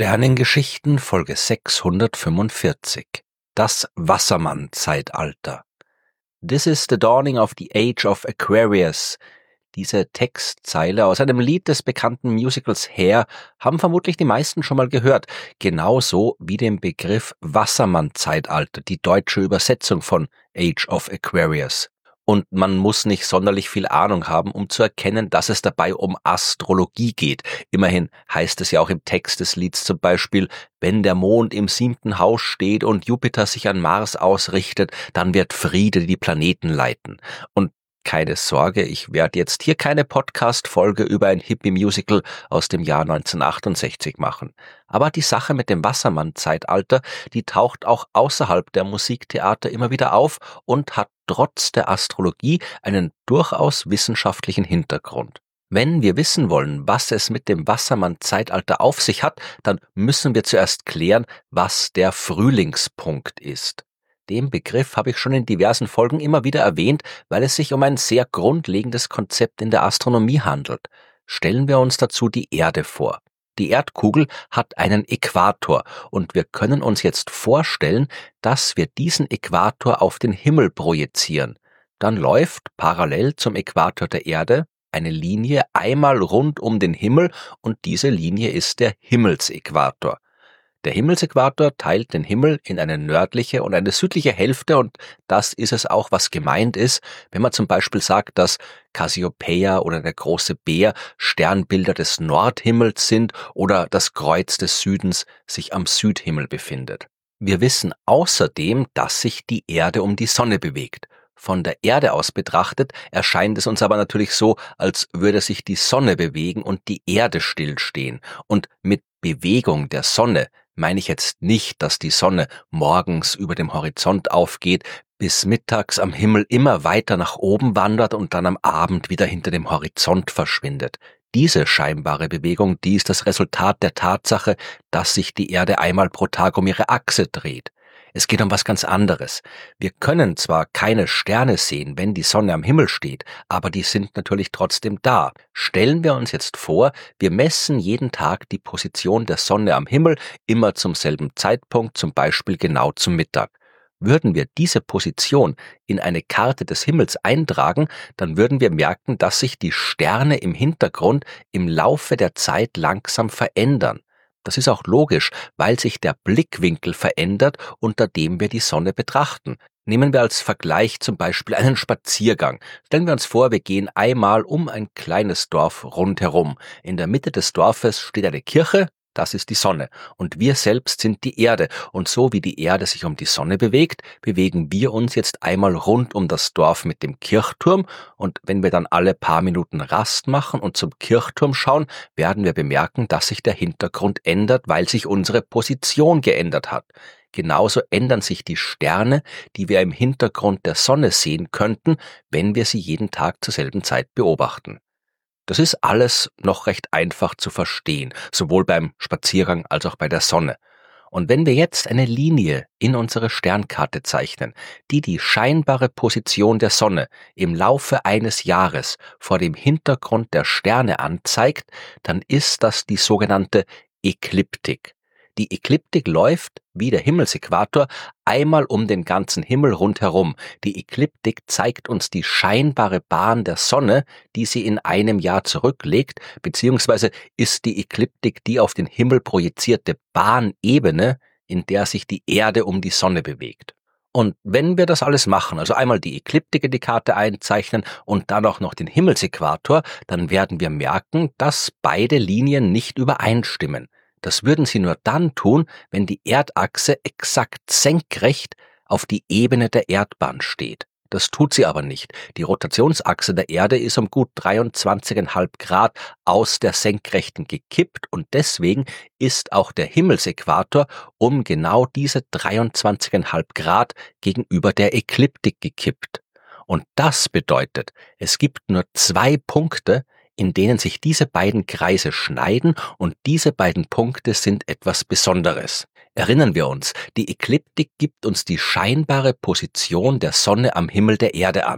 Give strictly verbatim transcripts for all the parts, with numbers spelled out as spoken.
Sternengeschichten Folge sechshundertfünfundvierzig. Das Wassermann-Zeitalter. This is the dawning of the age of Aquarius. Diese Textzeile aus einem Lied des bekannten Musicals Hair haben vermutlich die meisten schon mal gehört, genauso wie den Begriff Wassermann-Zeitalter, die deutsche Übersetzung von Age of Aquarius. Und man muss nicht sonderlich viel Ahnung haben, um zu erkennen, dass es dabei um Astrologie geht. Immerhin heißt es ja auch im Text des Lieds zum Beispiel, wenn der Mond im siebten Haus steht und Jupiter sich an Mars ausrichtet, dann wird Friede die Planeten leiten. Und keine Sorge, ich werde jetzt hier keine Podcast-Folge über ein Hippie-Musical aus dem Jahr neunzehnhundertachtundsechzig machen. Aber die Sache mit dem Wassermann-Zeitalter, die taucht auch außerhalb der Musiktheater immer wieder auf und hat trotz der Astrologie einen durchaus wissenschaftlichen Hintergrund. Wenn wir wissen wollen, was es mit dem Wassermann-Zeitalter auf sich hat, dann müssen wir zuerst klären, was der Frühlingspunkt ist. Den Begriff habe ich schon in diversen Folgen immer wieder erwähnt, weil es sich um ein sehr grundlegendes Konzept in der Astronomie handelt. Stellen wir uns dazu die Erde vor. Die Erdkugel hat einen Äquator und wir können uns jetzt vorstellen, dass wir diesen Äquator auf den Himmel projizieren. Dann läuft parallel zum Äquator der Erde eine Linie einmal rund um den Himmel und diese Linie ist der Himmelsäquator. Der Himmelsäquator teilt den Himmel in eine nördliche und eine südliche Hälfte und das ist es auch, was gemeint ist, wenn man zum Beispiel sagt, dass Cassiopeia oder der große Bär Sternbilder des Nordhimmels sind oder das Kreuz des Südens sich am Südhimmel befindet. Wir wissen außerdem, dass sich die Erde um die Sonne bewegt. Von der Erde aus betrachtet erscheint es uns aber natürlich so, als würde sich die Sonne bewegen und die Erde stillstehen. Und mit Bewegung der Sonne meine ich jetzt nicht, dass die Sonne morgens über dem Horizont aufgeht, bis mittags am Himmel immer weiter nach oben wandert und dann am Abend wieder hinter dem Horizont verschwindet. Diese scheinbare Bewegung, die ist das Resultat der Tatsache, dass sich die Erde einmal pro Tag um ihre Achse dreht. Es geht um was ganz anderes. Wir können zwar keine Sterne sehen, wenn die Sonne am Himmel steht, aber die sind natürlich trotzdem da. Stellen wir uns jetzt vor, wir messen jeden Tag die Position der Sonne am Himmel immer zum selben Zeitpunkt, zum Beispiel genau zum Mittag. Würden wir diese Position in eine Karte des Himmels eintragen, dann würden wir merken, dass sich die Sterne im Hintergrund im Laufe der Zeit langsam verändern. Das ist auch logisch, weil sich der Blickwinkel verändert, unter dem wir die Sonne betrachten. Nehmen wir als Vergleich zum Beispiel einen Spaziergang. Stellen wir uns vor, wir gehen einmal um ein kleines Dorf rundherum. In der Mitte des Dorfes steht eine Kirche, das ist die Sonne. Und wir selbst sind die Erde. Und so wie die Erde sich um die Sonne bewegt, bewegen wir uns jetzt einmal rund um das Dorf mit dem Kirchturm. Und wenn wir dann alle paar Minuten Rast machen und zum Kirchturm schauen, werden wir bemerken, dass sich der Hintergrund ändert, weil sich unsere Position geändert hat. Genauso ändern sich die Sterne, die wir im Hintergrund der Sonne sehen könnten, wenn wir sie jeden Tag zur selben Zeit beobachten. Das ist alles noch recht einfach zu verstehen, sowohl beim Spaziergang als auch bei der Sonne. Und wenn wir jetzt eine Linie in unsere Sternkarte zeichnen, die die scheinbare Position der Sonne im Laufe eines Jahres vor dem Hintergrund der Sterne anzeigt, dann ist das die sogenannte Ekliptik. Die Ekliptik läuft, wie der Himmelsäquator, einmal um den ganzen Himmel rundherum. Die Ekliptik zeigt uns die scheinbare Bahn der Sonne, die sie in einem Jahr zurücklegt, beziehungsweise ist die Ekliptik die auf den Himmel projizierte Bahnebene, in der sich die Erde um die Sonne bewegt. Und wenn wir das alles machen, also einmal die Ekliptik in die Karte einzeichnen und dann auch noch den Himmelsäquator, dann werden wir merken, dass beide Linien nicht übereinstimmen. Das würden sie nur dann tun, wenn die Erdachse exakt senkrecht auf die Ebene der Erdbahn steht. Das tut sie aber nicht. Die Rotationsachse der Erde ist um gut dreiundzwanzig Komma fünf Grad aus der Senkrechten gekippt und deswegen ist auch der Himmelsäquator um genau diese dreiundzwanzig Komma fünf Grad gegenüber der Ekliptik gekippt. Und das bedeutet, es gibt nur zwei Punkte, in denen sich diese beiden Kreise schneiden und diese beiden Punkte sind etwas Besonderes. Erinnern wir uns, die Ekliptik gibt uns die scheinbare Position der Sonne am Himmel der Erde an.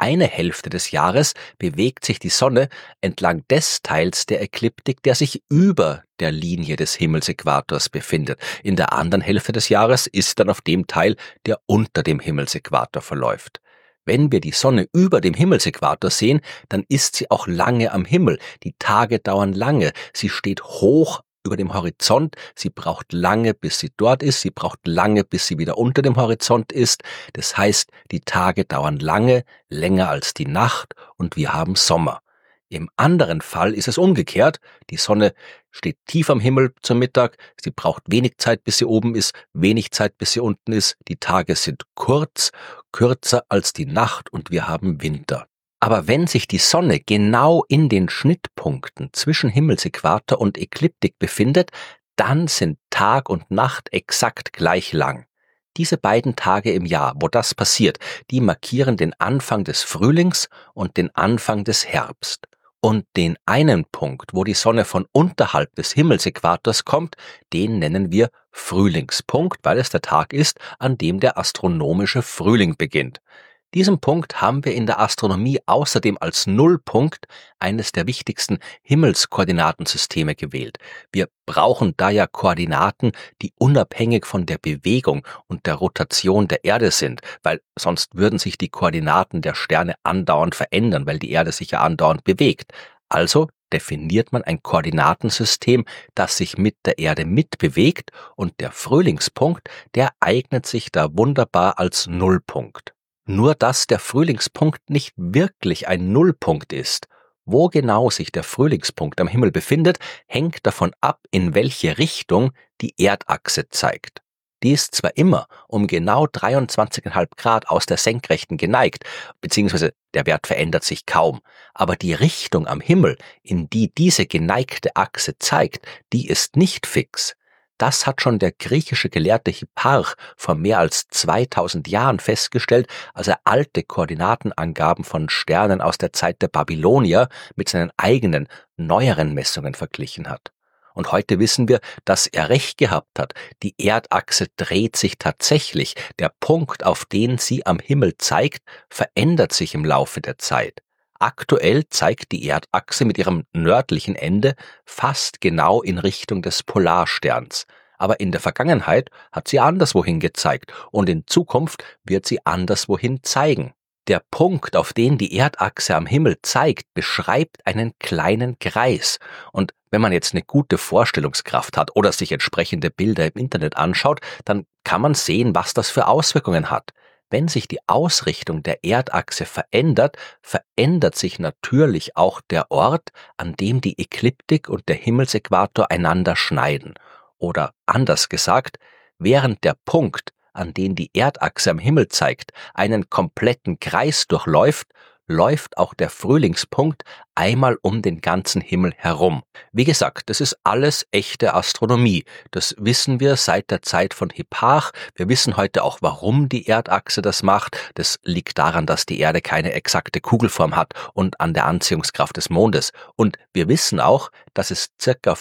eine Hälfte des Jahres bewegt sich die Sonne entlang des Teils der Ekliptik, der sich über der Linie des Himmelsäquators befindet. In der anderen Hälfte des Jahres ist dann auf dem Teil, der unter dem Himmelsäquator verläuft. Wenn wir die Sonne über dem Himmelsäquator sehen, dann ist sie auch lange am Himmel. Die Tage dauern lange. Sie steht hoch über dem Horizont. Sie braucht lange, bis sie dort ist. Sie braucht lange, bis sie wieder unter dem Horizont ist. Das heißt, die Tage dauern lange, länger als die Nacht, und wir haben Sommer. Im anderen Fall ist es umgekehrt. Die Sonne steht tief am Himmel zum Mittag. Sie braucht wenig Zeit, bis sie oben ist, wenig Zeit, bis sie unten ist. Die Tage sind kurz, kürzer als die Nacht, und wir haben Winter. Aber wenn sich die Sonne genau in den Schnittpunkten zwischen Himmelsäquator und Ekliptik befindet, dann sind Tag und Nacht exakt gleich lang. Diese beiden Tage im Jahr, wo das passiert, die markieren den Anfang des Frühlings und den Anfang des Herbst. Und den einen Punkt, wo die Sonne von unterhalb des Himmelsäquators kommt, den nennen wir Frühlingspunkt, weil es der Tag ist, an dem der astronomische Frühling beginnt. Diesen Punkt haben wir in der Astronomie außerdem als Nullpunkt eines der wichtigsten Himmelskoordinatensysteme gewählt. Wir brauchen da ja Koordinaten, die unabhängig von der Bewegung und der Rotation der Erde sind, weil sonst würden sich die Koordinaten der Sterne andauernd verändern, weil die Erde sich ja andauernd bewegt. Also definiert man ein Koordinatensystem, das sich mit der Erde mitbewegt, und der Frühlingspunkt, der eignet sich da wunderbar als Nullpunkt. Nur dass der Frühlingspunkt nicht wirklich ein Nullpunkt ist. Wo genau sich der Frühlingspunkt am Himmel befindet, hängt davon ab, in welche Richtung die Erdachse zeigt. Die ist zwar immer um genau dreiundzwanzig Komma fünf Grad aus der Senkrechten geneigt, beziehungsweise der Wert verändert sich kaum, aber die Richtung am Himmel, in die diese geneigte Achse zeigt, die ist nicht fix. Das hat schon der griechische Gelehrte Hipparch vor mehr als zweitausend Jahren festgestellt, als er alte Koordinatenangaben von Sternen aus der Zeit der Babylonier mit seinen eigenen, neueren Messungen verglichen hat. Und heute wissen wir, dass er recht gehabt hat. Die Erdachse dreht sich tatsächlich. Der Punkt, auf den sie am Himmel zeigt, verändert sich im Laufe der Zeit. Aktuell zeigt die Erdachse mit ihrem nördlichen Ende fast genau in Richtung des Polarsterns. Aber in der Vergangenheit hat sie anderswohin gezeigt, und in Zukunft wird sie anderswohin zeigen. Der Punkt, auf den die Erdachse am Himmel zeigt, beschreibt einen kleinen Kreis. Und wenn man jetzt eine gute Vorstellungskraft hat oder sich entsprechende Bilder im Internet anschaut, dann kann man sehen, was das für Auswirkungen hat. Wenn sich die Ausrichtung der Erdachse verändert, verändert sich natürlich auch der Ort, an dem die Ekliptik und der Himmelsäquator einander schneiden. Oder anders gesagt, während der Punkt, an den die Erdachse am Himmel zeigt, einen kompletten Kreis durchläuft, läuft auch der Frühlingspunkt einmal um den ganzen Himmel herum. Wie gesagt, das ist alles echte Astronomie. Das wissen wir seit der Zeit von Hipparch. Wir wissen heute auch, warum die Erdachse das macht. Das liegt daran, dass die Erde keine exakte Kugelform hat und an der Anziehungskraft des Mondes. Und wir wissen auch, dass es circa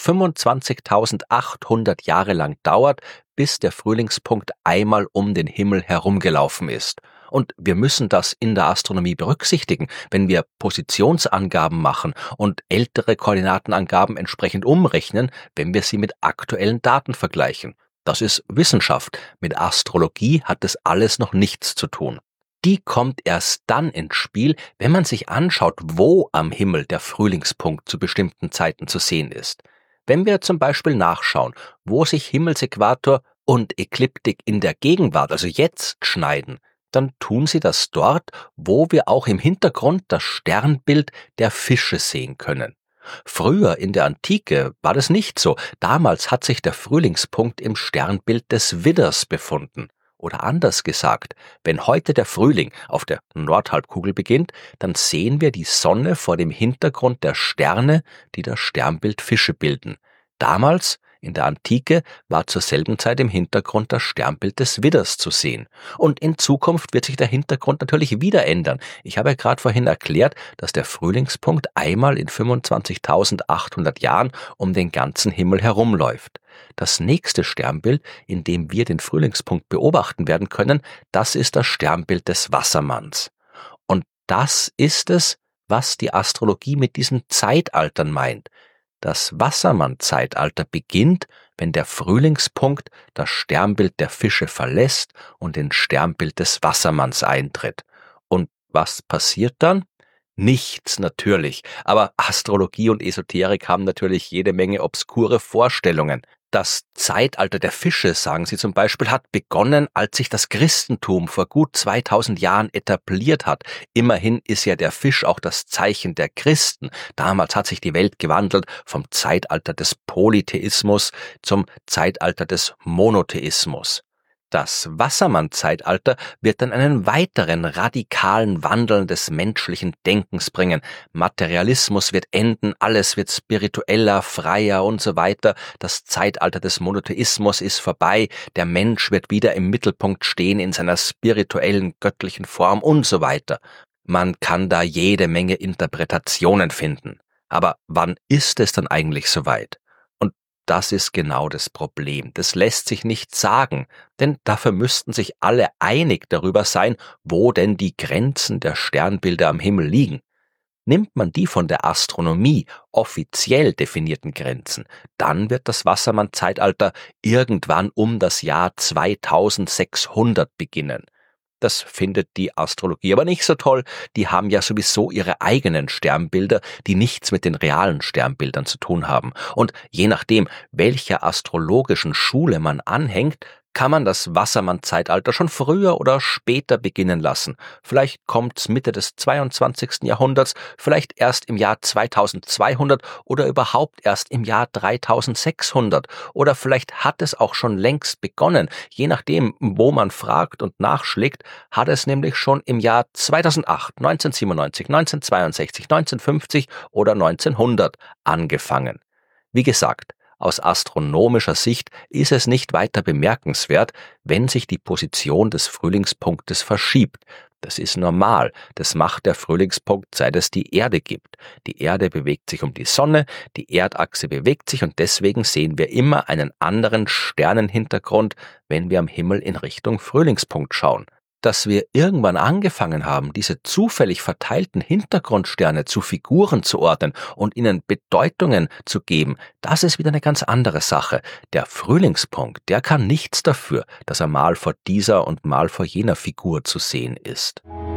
fünfundzwanzigtausendachthundert Jahre lang dauert, bis der Frühlingspunkt einmal um den Himmel herumgelaufen ist. Und wir müssen das in der Astronomie berücksichtigen, wenn wir Positionsangaben machen und ältere Koordinatenangaben entsprechend umrechnen, wenn wir sie mit aktuellen Daten vergleichen. Das ist Wissenschaft. Mit Astrologie hat das alles noch nichts zu tun. Die kommt erst dann ins Spiel, wenn man sich anschaut, wo am Himmel der Frühlingspunkt zu bestimmten Zeiten zu sehen ist. Wenn wir zum Beispiel nachschauen, wo sich Himmelsäquator und Ekliptik in der Gegenwart, also jetzt, schneiden, dann tun sie das dort, wo wir auch im Hintergrund das Sternbild der Fische sehen können. Früher in der Antike war das nicht so. Damals hat sich der Frühlingspunkt im Sternbild des Widders befunden. Oder anders gesagt, wenn heute der Frühling auf der Nordhalbkugel beginnt, dann sehen wir die Sonne vor dem Hintergrund der Sterne, die das Sternbild Fische bilden. Damals, in der Antike, war zur selben Zeit im Hintergrund das Sternbild des Widders zu sehen. Und in Zukunft wird sich der Hintergrund natürlich wieder ändern. Ich habe ja gerade vorhin erklärt, dass der Frühlingspunkt einmal in fünfundzwanzigtausendachthundert Jahren um den ganzen Himmel herumläuft. Das nächste Sternbild, in dem wir den Frühlingspunkt beobachten werden können, das ist das Sternbild des Wassermanns. Und das ist es, was die Astrologie mit diesen Zeitaltern meint. Das Wassermann-Zeitalter beginnt, wenn der Frühlingspunkt das Sternbild der Fische verlässt und ins Sternbild des Wassermanns eintritt. Und was passiert dann? Nichts natürlich, aber Astrologie und Esoterik haben natürlich jede Menge obskure Vorstellungen. Das Zeitalter der Fische, sagen sie zum Beispiel, hat begonnen, als sich das Christentum vor gut zweitausend Jahren etabliert hat. Immerhin ist ja der Fisch auch das Zeichen der Christen. Damals hat sich die Welt gewandelt vom Zeitalter des Polytheismus zum Zeitalter des Monotheismus. Das Wassermann-Zeitalter wird dann einen weiteren radikalen Wandel des menschlichen Denkens bringen. Materialismus wird enden, alles wird spiritueller, freier und so weiter. Das Zeitalter des Monotheismus ist vorbei, der Mensch wird wieder im Mittelpunkt stehen in seiner spirituellen, göttlichen Form und so weiter. Man kann da jede Menge Interpretationen finden. Aber wann ist es dann eigentlich soweit? Das ist genau das Problem. Das lässt sich nicht sagen, denn dafür müssten sich alle einig darüber sein, wo denn die Grenzen der Sternbilder am Himmel liegen. Nimmt man die von der Astronomie offiziell definierten Grenzen, dann wird das Wassermann-Zeitalter irgendwann um das Jahr zweitausendsechshundert beginnen. Das findet die Astrologie aber nicht so toll. Die haben ja sowieso ihre eigenen Sternbilder, die nichts mit den realen Sternbildern zu tun haben. Und je nachdem, welcher astrologischen Schule man anhängt, kann man das Wassermann-Zeitalter schon früher oder später beginnen lassen. Vielleicht kommt's Mitte des zweiundzwanzigsten Jahrhunderts, vielleicht erst im Jahr zweitausendzweihundert oder überhaupt erst im Jahr dreitausendsechshundert. Oder vielleicht hat es auch schon längst begonnen. Je nachdem, wo man fragt und nachschlägt, hat es nämlich schon im Jahr zweitausendacht, neunzehnhundertsiebenundneunzig, neunzehnhundertzweiundsechzig, neunzehnhundertfünfzig oder neunzehnhundert angefangen. Wie gesagt, aus astronomischer Sicht ist es nicht weiter bemerkenswert, wenn sich die Position des Frühlingspunktes verschiebt. Das ist normal, das macht der Frühlingspunkt, seit es die Erde gibt. Die Erde bewegt sich um die Sonne, die Erdachse bewegt sich und deswegen sehen wir immer einen anderen Sternenhintergrund, wenn wir am Himmel in Richtung Frühlingspunkt schauen. Dass wir irgendwann angefangen haben, diese zufällig verteilten Hintergrundsterne zu Figuren zu ordnen und ihnen Bedeutungen zu geben, das ist wieder eine ganz andere Sache. Der Frühlingspunkt, der kann nichts dafür, dass er mal vor dieser und mal vor jener Figur zu sehen ist.